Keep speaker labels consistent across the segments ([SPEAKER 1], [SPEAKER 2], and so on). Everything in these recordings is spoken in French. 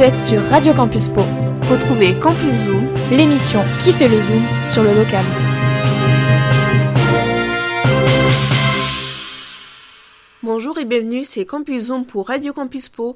[SPEAKER 1] Vous êtes sur Radio Campus Pau. Retrouvez Campus Zoom, l'émission qui fait le zoom sur le local. Bonjour et bienvenue, c'est Campus Zoom pour Radio Campus Pau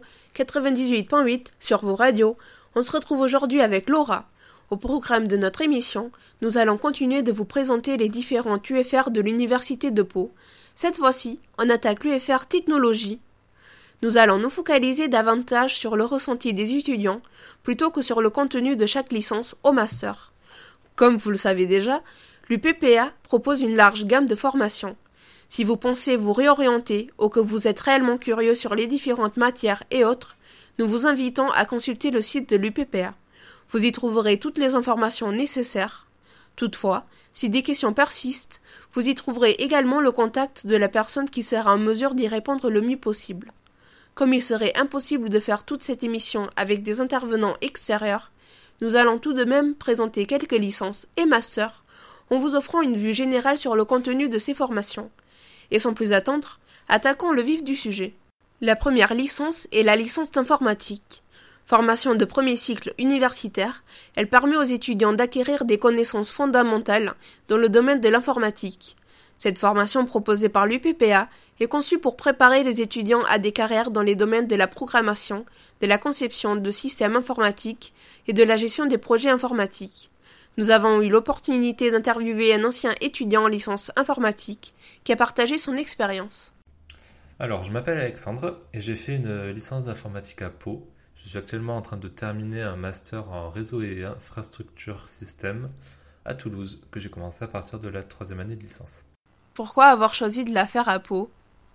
[SPEAKER 1] 98.8 sur vos radios. On se retrouve aujourd'hui avec Laura. Au programme de notre émission, nous allons continuer de vous présenter les différents UFR de l'Université de Pau. Cette fois-ci, on attaque l'UFR Technologie. Nous allons nous focaliser davantage sur le ressenti des étudiants plutôt que sur le contenu de chaque licence au master. Comme vous le savez déjà, l'UPPA propose une large gamme de formations. Si vous pensez vous réorienter ou que vous êtes réellement curieux sur les différentes matières et autres, nous vous invitons à consulter le site de l'UPPA. Vous y trouverez toutes les informations nécessaires. Toutefois, si des questions persistent, vous y trouverez également le contact de la personne qui sera en mesure d'y répondre le mieux possible. Comme il serait impossible de faire toute cette émission avec des intervenants extérieurs, nous allons tout de même présenter quelques licences et masters en vous offrant une vue générale sur le contenu de ces formations. Et sans plus attendre, attaquons le vif du sujet. La première licence est la licence d'informatique. Formation de premier cycle universitaire, elle permet aux étudiants d'acquérir des connaissances fondamentales dans le domaine de l'informatique. Cette formation proposée par l'UPPA est conçue pour préparer les étudiants à des carrières dans les domaines de la programmation, de la conception de systèmes informatiques et de la gestion des projets informatiques. Nous avons eu l'opportunité d'interviewer un ancien étudiant en licence informatique qui a partagé son expérience.
[SPEAKER 2] Alors, je m'appelle Alexandre et j'ai fait une licence d'informatique à Pau. Je suis actuellement en train de terminer un master en réseau et infrastructure système à Toulouse, que j'ai commencé à partir de la 3e année de licence.
[SPEAKER 1] Pourquoi avoir choisi de la faire à Pau ?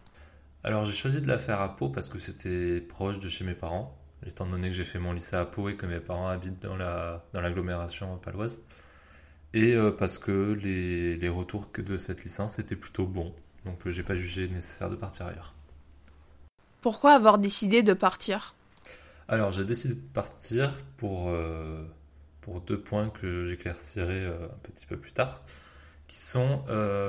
[SPEAKER 2] Alors, j'ai choisi de la faire à Pau parce que c'était proche de chez mes parents, étant donné que j'ai fait mon lycée à Pau et que mes parents habitent dans l'agglomération paloise. Et parce que les retours de cette licence étaient plutôt bons. Donc, j'ai pas jugé nécessaire de partir ailleurs.
[SPEAKER 1] Pourquoi avoir décidé de partir ?
[SPEAKER 2] Alors, j'ai décidé de partir pour 2 points que j'éclaircirai un petit peu plus tard, qui sont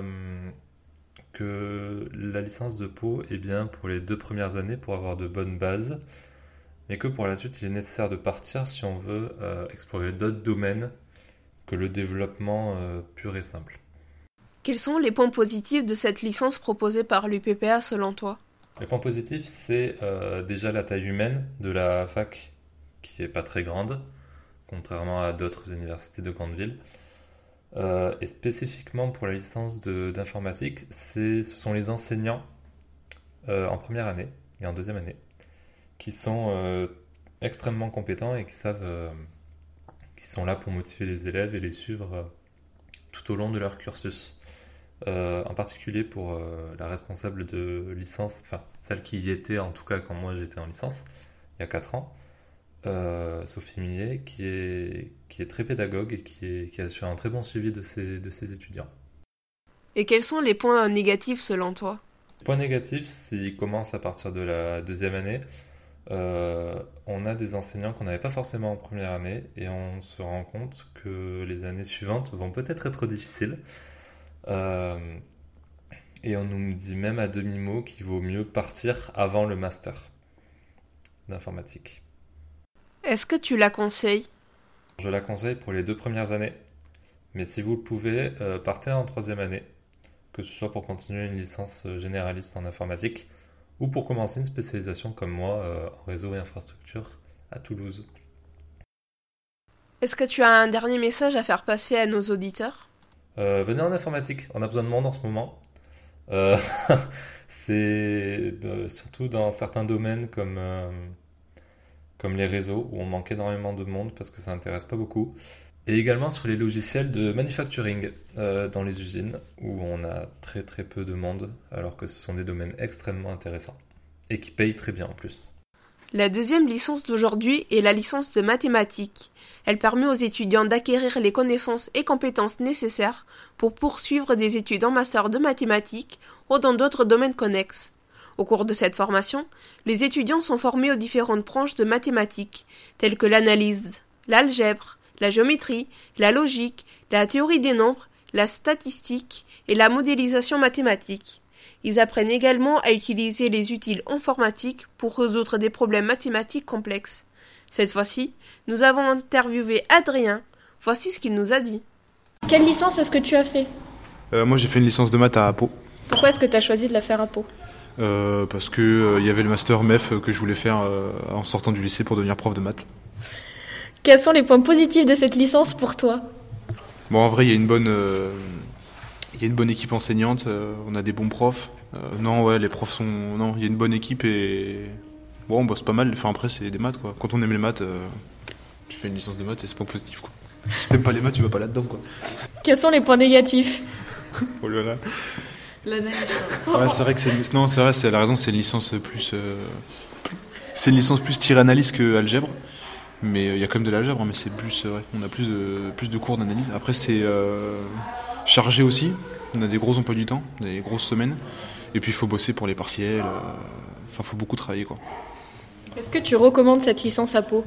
[SPEAKER 2] que la licence de Pau est bien pour les 2 premières années pour avoir de bonnes bases, mais que pour la suite, il est nécessaire de partir si on veut explorer d'autres domaines que le développement pur et simple.
[SPEAKER 1] Quels sont les points positifs de cette licence proposée par l'UPPA selon toi ?
[SPEAKER 2] Les points positifs, c'est déjà la taille humaine de la fac, qui n'est pas très grande, contrairement à d'autres universités de grandes villes. Et spécifiquement pour la licence d'informatique, ce sont les enseignants en première année et en 2e année qui sont extrêmement compétents et qui sont là pour motiver les élèves et les suivre tout au long de leur cursus. En particulier pour la responsable de licence, enfin celle qui y était en tout cas quand moi j'étais en licence, il y a 4 ans, Sophie Millet, qui est très pédagogue et qui assure un très bon suivi de ses étudiants.
[SPEAKER 1] Et quels sont les points négatifs selon toi ?
[SPEAKER 2] Les points négatifs, s'ils commencent à partir de la 2e année, on a des enseignants qu'on n'avait pas forcément en première année et on se rend compte que les années suivantes vont peut-être être difficiles. Et on nous dit même à demi-mot qu'il vaut mieux partir avant le master d'informatique.
[SPEAKER 1] Est-ce que tu la conseilles ?
[SPEAKER 2] Je la conseille pour les 2 premières années, mais si vous le pouvez, partez en 3e année, que ce soit pour continuer une licence généraliste en informatique ou pour commencer une spécialisation comme moi en réseau et infrastructure à Toulouse.
[SPEAKER 1] Est-ce que tu as un dernier message à faire passer à nos auditeurs ?
[SPEAKER 2] Venez en informatique, on a besoin de monde en ce moment. Surtout dans certains domaines comme les réseaux où on manque énormément de monde parce que ça n'intéresse pas beaucoup. Et également sur les logiciels de manufacturing dans les usines où on a très très peu de monde alors que ce sont des domaines extrêmement intéressants et qui payent très bien en plus.
[SPEAKER 1] La 2e licence d'aujourd'hui est la licence de mathématiques. Elle permet aux étudiants d'acquérir les connaissances et compétences nécessaires pour poursuivre des études en master de mathématiques ou dans d'autres domaines connexes. Au cours de cette formation, les étudiants sont formés aux différentes branches de mathématiques, telles que l'analyse, l'algèbre, la géométrie, la logique, la théorie des nombres, la statistique et la modélisation mathématique. Ils apprennent également à utiliser les outils informatiques pour résoudre des problèmes mathématiques complexes. Cette fois-ci, nous avons interviewé Adrien. Voici ce qu'il nous a dit.
[SPEAKER 3] Quelle licence est-ce que tu as fait ?
[SPEAKER 4] Moi j'ai fait une licence de maths à Pau.
[SPEAKER 3] Pourquoi est-ce que tu as choisi de la faire à Pau ?
[SPEAKER 4] Parce que y avait le master MEF que je voulais faire en sortant du lycée pour devenir prof de maths.
[SPEAKER 3] Quels sont les points positifs de cette licence pour toi ?
[SPEAKER 4] Bon, en vrai, il y a une bonne équipe enseignante, on a des bons profs. Les profs sont... Non, il y a une bonne équipe et... Bon, on bosse pas mal, enfin après c'est des maths quoi. Quand on aime les maths, tu fais une licence de maths et c'est pas positif quoi. Si t'aimes pas les maths, tu vas pas là-dedans quoi.
[SPEAKER 3] Quels sont les points négatifs ?
[SPEAKER 4] Oh là là.
[SPEAKER 1] L'analyse.
[SPEAKER 4] Ouais, c'est vrai que c'est... Non, c'est vrai, c'est la raison, c'est une licence plus... C'est une licence plus tirée analyse que algèbre. Mais il y a quand même de l'algèbre, mais c'est plus... on a plus de cours d'analyse. Après, c'est chargé aussi. On a des gros emplois du temps, des grosses semaines. Et puis, il faut bosser pour les partiels. Enfin, il faut beaucoup travailler, quoi.
[SPEAKER 3] Est-ce que tu recommandes cette licence à Pau ?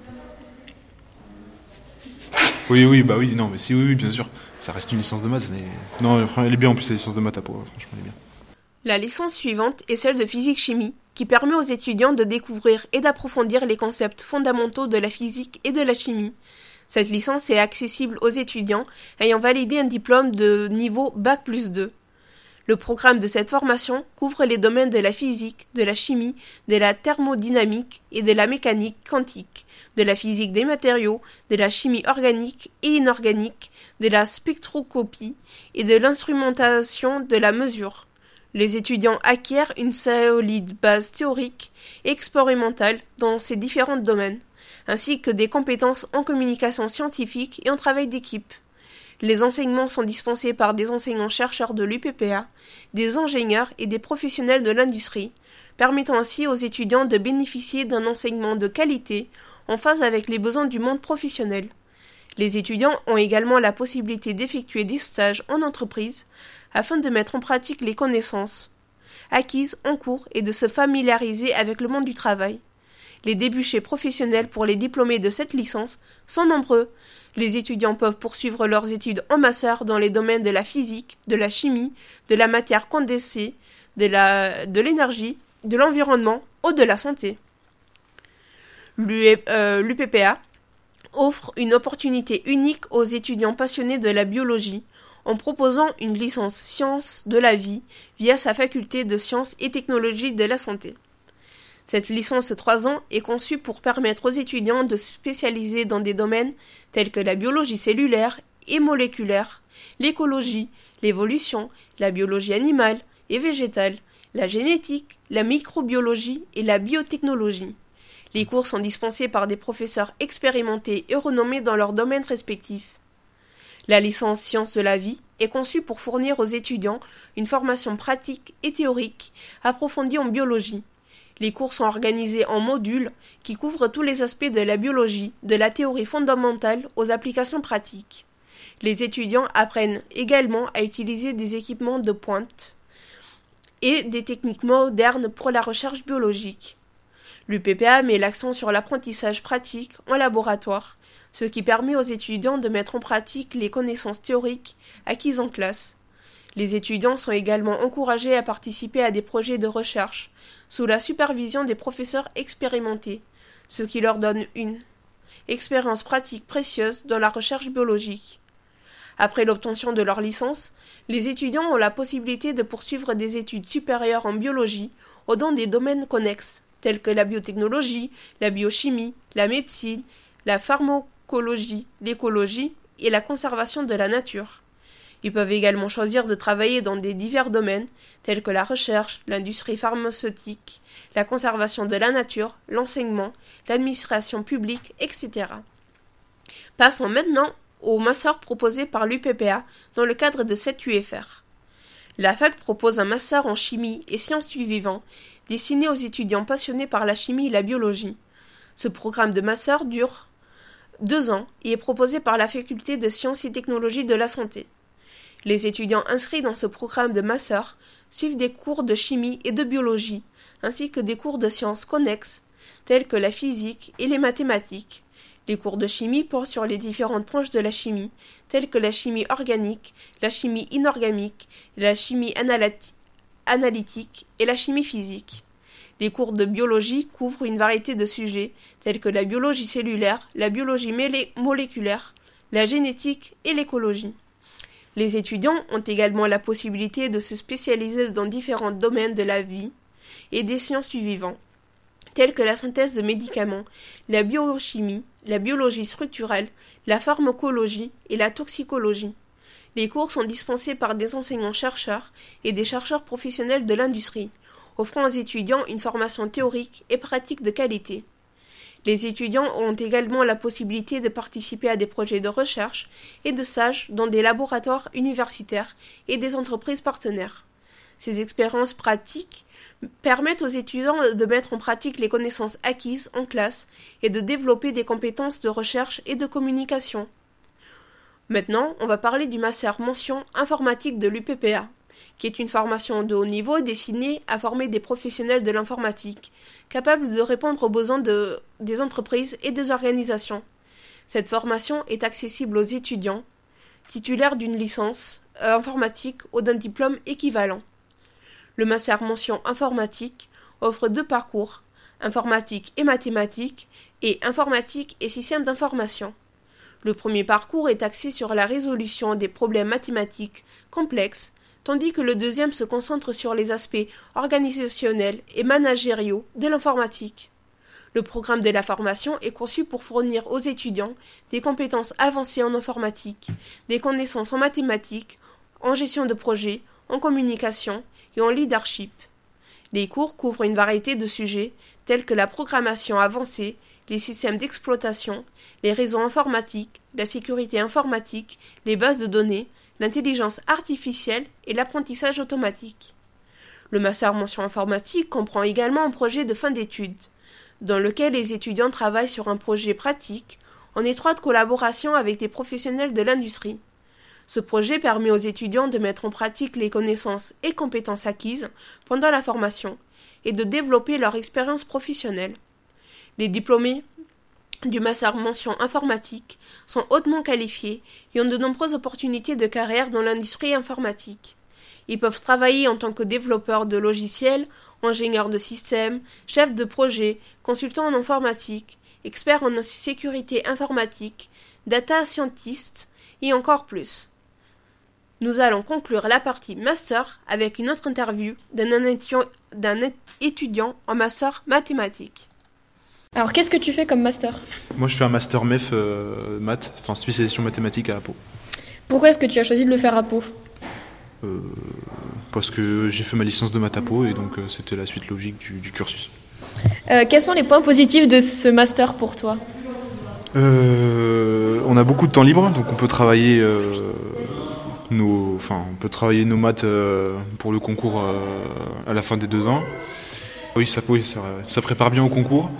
[SPEAKER 4] Oui, non, mais si, oui, bien sûr. Ça reste une licence de maths. Mais... Non, elle est bien en plus, la licence de maths à Pau. Franchement, elle est bien.
[SPEAKER 1] La licence suivante est celle de physique-chimie, qui permet aux étudiants de découvrir et d'approfondir les concepts fondamentaux de la physique et de la chimie. Cette licence est accessible aux étudiants ayant validé un diplôme de niveau Bac+2. Le programme de cette formation couvre les domaines de la physique, de la chimie, de la thermodynamique et de la mécanique quantique, de la physique des matériaux, de la chimie organique et inorganique, de la spectroscopie et de l'instrumentation de la mesure. Les étudiants acquièrent une solide base théorique et expérimentale dans ces différents domaines, ainsi que des compétences en communication scientifique et en travail d'équipe. Les enseignements sont dispensés par des enseignants-chercheurs de l'UPPA, des ingénieurs et des professionnels de l'industrie, permettant ainsi aux étudiants de bénéficier d'un enseignement de qualité en phase avec les besoins du monde professionnel. Les étudiants ont également la possibilité d'effectuer des stages en entreprise afin de mettre en pratique les connaissances acquises en cours et de se familiariser avec le monde du travail. Les débouchés professionnels pour les diplômés de cette licence sont nombreux. Les étudiants peuvent poursuivre leurs études en master dans les domaines de la physique, de la chimie, de la matière condensée, de l'énergie, de l'environnement ou de la santé. L'UPPA offre une opportunité unique aux étudiants passionnés de la biologie en proposant une licence sciences de la vie via sa faculté de sciences et technologies de la santé. Cette licence de 3 ans est conçue pour permettre aux étudiants de se spécialiser dans des domaines tels que la biologie cellulaire et moléculaire, l'écologie, l'évolution, la biologie animale et végétale, la génétique, la microbiologie et la biotechnologie. Les cours sont dispensés par des professeurs expérimentés et renommés dans leurs domaines respectifs. La licence sciences de la vie est conçue pour fournir aux étudiants une formation pratique et théorique approfondie en biologie. Les cours sont organisés en modules qui couvrent tous les aspects de la biologie, de la théorie fondamentale aux applications pratiques. Les étudiants apprennent également à utiliser des équipements de pointe et des techniques modernes pour la recherche biologique. L'UPPA met l'accent sur l'apprentissage pratique en laboratoire, ce qui permet aux étudiants de mettre en pratique les connaissances théoriques acquises en classe. Les étudiants sont également encouragés à participer à des projets de recherche sous la supervision des professeurs expérimentés, ce qui leur donne une expérience pratique précieuse dans la recherche biologique. Après l'obtention de leur licence, les étudiants ont la possibilité de poursuivre des études supérieures en biologie ou dans des domaines connexes, tels que la biotechnologie, la biochimie, la médecine, la pharmacologie, l'écologie et la conservation de la nature. Ils peuvent également choisir de travailler dans des divers domaines, tels que la recherche, l'industrie pharmaceutique, la conservation de la nature, l'enseignement, l'administration publique, etc. Passons maintenant au master proposé par l'UPPA dans le cadre de cette UFR. La fac propose un master en chimie et sciences du vivant, destiné aux étudiants passionnés par la chimie et la biologie. Ce programme de master dure 2 ans et est proposé par la faculté de sciences et technologies de la santé. Les étudiants inscrits dans ce programme de master suivent des cours de chimie et de biologie, ainsi que des cours de sciences connexes, tels que la physique et les mathématiques. Les cours de chimie portent sur les différentes branches de la chimie, telles que la chimie organique, la chimie inorganique, la chimie analytique et la chimie physique. Les cours de biologie couvrent une variété de sujets tels que la biologie cellulaire, la biologie moléculaire, la génétique et l'écologie. Les étudiants ont également la possibilité de se spécialiser dans différents domaines de la vie et des sciences du vivant, tels que la synthèse de médicaments, la biochimie, la biologie structurelle, la pharmacologie et la toxicologie. Les cours sont dispensés par des enseignants-chercheurs et des chercheurs professionnels de l'industrie, offrant aux étudiants une formation théorique et pratique de qualité. Les étudiants ont également la possibilité de participer à des projets de recherche et de stage dans des laboratoires universitaires et des entreprises partenaires. Ces expériences pratiques permettent aux étudiants de mettre en pratique les connaissances acquises en classe et de développer des compétences de recherche et de communication. Maintenant, on va parler du master mention informatique de l'UPPA, qui est une formation de haut niveau destinée à former des professionnels de l'informatique, capables de répondre aux besoins des entreprises et des organisations. Cette formation est accessible aux étudiants titulaires d'une licence informatique ou d'un diplôme équivalent. Le master mention informatique offre 2 parcours, informatique et mathématiques, et informatique et système d'information. Le premier parcours est axé sur la résolution des problèmes mathématiques complexes, tandis que le deuxième se concentre sur les aspects organisationnels et managériaux de l'informatique. Le programme de la formation est conçu pour fournir aux étudiants des compétences avancées en informatique, des connaissances en mathématiques, en gestion de projet, en communication et en leadership. Les cours couvrent une variété de sujets tels que la programmation avancée, les systèmes d'exploitation, les réseaux informatiques, la sécurité informatique, les bases de données, l'intelligence artificielle et l'apprentissage automatique. Le master mention informatique comprend également un projet de fin d'études, dans lequel les étudiants travaillent sur un projet pratique en étroite collaboration avec des professionnels de l'industrie. Ce projet permet aux étudiants de mettre en pratique les connaissances et compétences acquises pendant la formation et de développer leur expérience professionnelle. Les diplômés du master mention informatique sont hautement qualifiés et ont de nombreuses opportunités de carrière dans l'industrie informatique. Ils peuvent travailler en tant que développeurs de logiciels, ingénieurs de systèmes, chefs de projet, consultants en informatique, experts en sécurité informatique, data scientists et encore plus. Nous allons conclure la partie master avec une autre interview d'un étudiant en master mathématiques.
[SPEAKER 3] Alors, qu'est-ce que tu fais comme master ?
[SPEAKER 4] Moi, je fais un master MEF maths, enfin spécialisation mathématiques à Pau.
[SPEAKER 3] Pourquoi est-ce que tu as choisi de le faire à Pau ?
[SPEAKER 4] Parce que j'ai fait ma licence de maths à Pau et donc c'était la suite logique du cursus.
[SPEAKER 3] Quels sont les points positifs de ce master pour toi ?
[SPEAKER 4] On a beaucoup de temps libre, donc on peut travailler nos maths pour le concours à la fin des 2 ans. Oui, ça prépare bien au concours.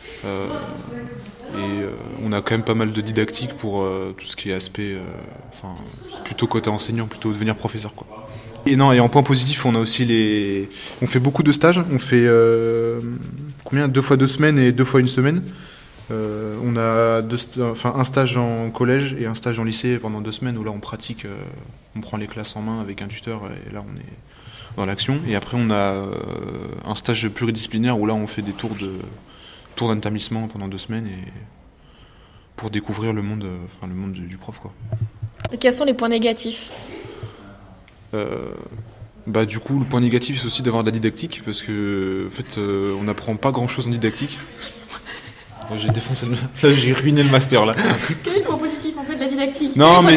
[SPEAKER 4] On a quand même pas mal de didactique pour tout ce qui est aspect plutôt côté enseignant, plutôt devenir professeur quoi. Et en point positif, on a aussi on fait beaucoup de stages, on fait 2 fois 2 semaines et 2 fois 1 semaine. On a un stage en collège et un stage en lycée pendant 2 semaines où là on pratique, on prend les classes en main avec un tuteur et là on est dans l'action. Et après on a un stage pluridisciplinaire où là on fait des tours d'intermissement pendant 2 semaines et pour découvrir le monde du prof quoi.
[SPEAKER 3] Et quels sont les points négatifs ?
[SPEAKER 4] Du coup le point négatif c'est aussi d'avoir de la didactique parce que en fait on n'apprend pas grand chose en didactique. J'ai ruiné le master là.
[SPEAKER 3] Quel est le point positif en fait de la didactique ?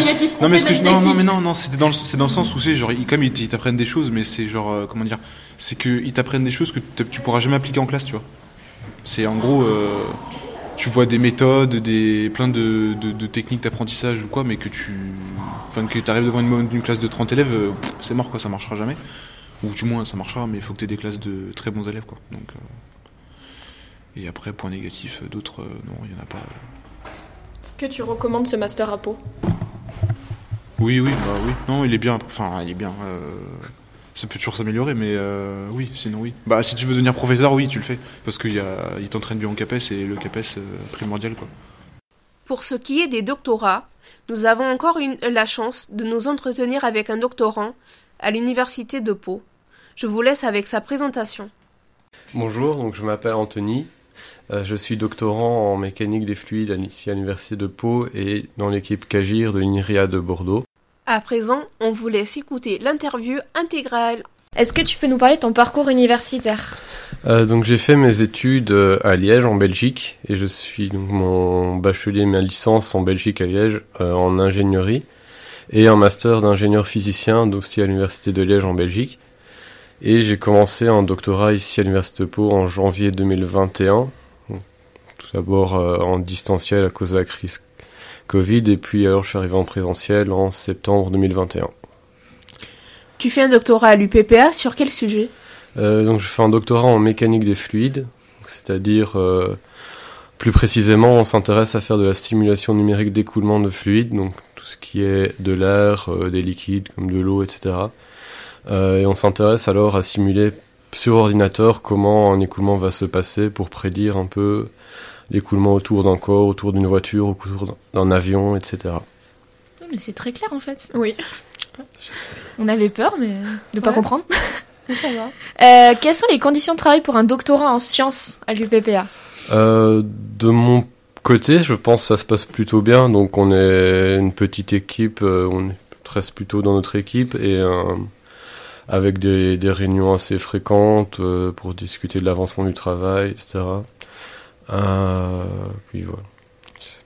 [SPEAKER 4] C'est dans le sens où c'est genre comme ils t'apprennent des choses mais c'est genre c'est que ils t'apprennent des choses que tu pourras jamais appliquer en classe, tu vois. C'est en gros tu vois des méthodes, plein de techniques d'apprentissage ou quoi mais que tu arrives devant une classe de 30 élèves, c'est mort quoi, ça marchera jamais. Ou du moins ça marchera mais il faut que tu aies des classes de très bons élèves quoi. Donc et après, point négatif, d'autres, non, il n'y en a pas.
[SPEAKER 3] Est-ce que tu recommandes ce master à Pau ?
[SPEAKER 4] Oui. Non, il est bien. Ça peut toujours s'améliorer, mais oui, sinon oui. Si tu veux devenir professeur, oui, tu le fais. Parce qu'il t'entraîne bien en CAPES et le CAPES, primordial, quoi.
[SPEAKER 1] Pour ce qui est des doctorats, nous avons encore la chance de nous entretenir avec un doctorant à l'université de Pau. Je vous laisse avec sa présentation.
[SPEAKER 5] Bonjour, donc je m'appelle Anthony. Je suis doctorant en mécanique des fluides ici à l'Université de Pau et dans l'équipe CAGIR de l'INRIA de Bordeaux.
[SPEAKER 1] À présent, on vous laisse écouter l'interview intégrale.
[SPEAKER 3] Est-ce que tu peux nous parler de ton parcours universitaire ?
[SPEAKER 5] Donc j'ai fait mes études à Liège en Belgique et je suis donc mon bachelier, ma licence en Belgique à Liège en ingénierie et un master d'ingénieur physicien aussi à l'Université de Liège en Belgique. Et j'ai commencé un doctorat ici à l'Université de Pau en janvier 2021. Tout d'abord en distanciel à cause de la crise Covid et puis alors je suis arrivé en présentiel en septembre 2021.
[SPEAKER 1] Tu fais un doctorat à l'UPPA sur quel sujet ?
[SPEAKER 5] Donc je fais un doctorat en mécanique des fluides, c'est-à-dire plus précisément on s'intéresse à faire de la simulation numérique d'écoulement de fluides, donc tout ce qui est de l'air, des liquides comme de l'eau, etc. Et on s'intéresse alors à simuler sur ordinateur comment un écoulement va se passer pour prédire un peu l'écoulement autour d'un corps, autour d'une voiture, autour d'un avion, etc.
[SPEAKER 3] Mais c'est très clair en fait.
[SPEAKER 1] Oui.
[SPEAKER 3] On avait peur mais de pas comprendre.
[SPEAKER 1] Ça va.
[SPEAKER 3] Quelles sont les conditions de travail pour un doctorat en sciences à l'UPPA ?
[SPEAKER 5] De mon côté, je pense que ça se passe plutôt bien. Donc on est une petite équipe, on reste plutôt dans notre équipe et avec des réunions assez fréquentes pour discuter de l'avancement du travail, etc. Puis voilà. Je sais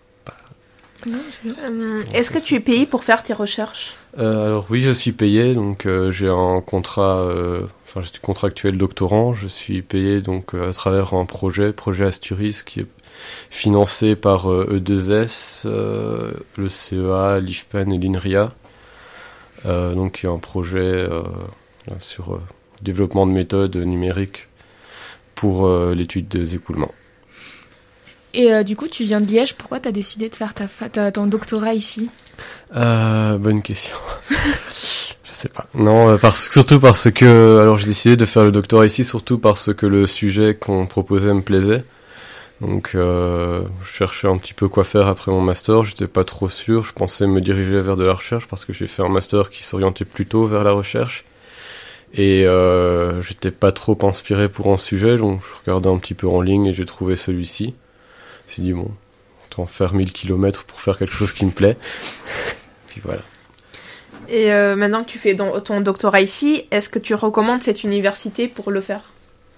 [SPEAKER 5] pas.
[SPEAKER 1] Est-ce que tu es payé pour faire tes recherches ?
[SPEAKER 5] Alors oui, je suis payé, donc j'ai un contrat, je suis contractuel doctorant, je suis payé donc à travers un projet Asturis qui est financé par E2S, le CEA, l'IFPEN et l'INRIA. Donc il y a un projet sur développement de méthodes numériques pour l'étude des écoulements.
[SPEAKER 3] Et du coup, tu viens de Liège, pourquoi tu as décidé de faire ton doctorat ici ?
[SPEAKER 5] Bonne question. Je sais pas. Non, surtout parce que... Alors j'ai décidé de faire le doctorat ici, surtout parce que le sujet qu'on proposait me plaisait. Donc je cherchais un petit peu quoi faire après mon master, j'étais pas trop sûr, je pensais me diriger vers de la recherche parce que j'ai fait un master qui s'orientait plutôt vers la recherche. Et j'étais pas trop inspiré pour un sujet, donc je regardais un petit peu en ligne et j'ai trouvé celui-ci. Je me suis dit, bon, autant faire 1000 km pour faire quelque chose qui me plaît. Puis voilà.
[SPEAKER 1] Et maintenant que tu fais ton doctorat ici, est-ce que tu recommandes cette université pour le faire ?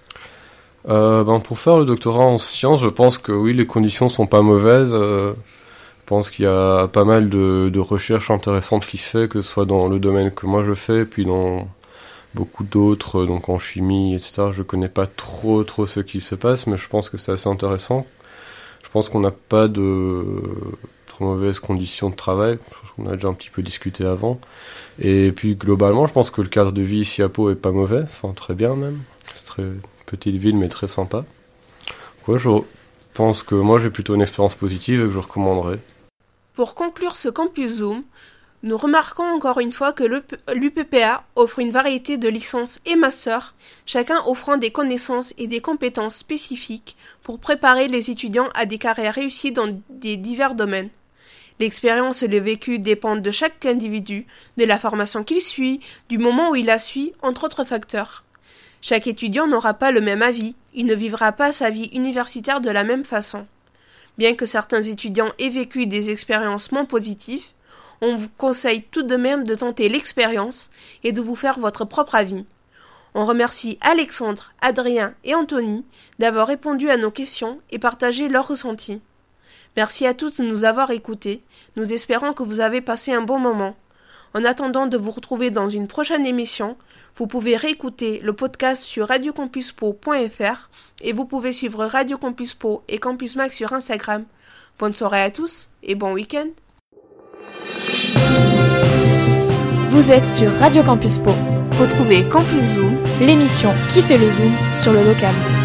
[SPEAKER 5] Pour faire le doctorat en sciences, je pense que oui, les conditions sont pas mauvaises. Je pense qu'il y a pas mal de recherches intéressantes qui se fait, que ce soit dans le domaine que moi je fais, puis dans beaucoup d'autres, donc en chimie, etc. Je connais pas trop ce qui se passe, mais je pense que c'est assez intéressant. Je pense qu'on n'a pas de trop mauvaises conditions de travail. On a déjà un petit peu discuté avant. Et puis globalement, je pense que le cadre de vie ici à Pau est pas mauvais, enfin très bien même. C'est très petite ville mais très sympa. Ouais, je pense que moi j'ai plutôt une expérience positive et que je recommanderais.
[SPEAKER 1] Pour conclure ce Campus Zoom, nous remarquons encore une fois que l'UPPA offre une variété de licences et masters, chacun offrant des connaissances et des compétences spécifiques pour préparer les étudiants à des carrières réussies dans des divers domaines. L'expérience et le vécu dépendent de chaque individu, de la formation qu'il suit, du moment où il la suit, entre autres facteurs. Chaque étudiant n'aura pas le même avis, il ne vivra pas sa vie universitaire de la même façon. Bien que certains étudiants aient vécu des expériences moins positives, on vous conseille tout de même de tenter l'expérience et de vous faire votre propre avis. On remercie Alexandre, Adrien et Anthony d'avoir répondu à nos questions et partagé leurs ressentis. Merci à tous de nous avoir écoutés. Nous espérons que vous avez passé un bon moment. En attendant de vous retrouver dans une prochaine émission, vous pouvez réécouter le podcast sur radiocampuspo.fr et vous pouvez suivre Radio Campus Pau et Campus Max sur Instagram. Bonne soirée à tous et bon week-end.
[SPEAKER 3] Vous êtes sur Radio Campus Pau.
[SPEAKER 1] Retrouvez Campus Zoom,
[SPEAKER 3] l'émission qui fait le zoom sur le local.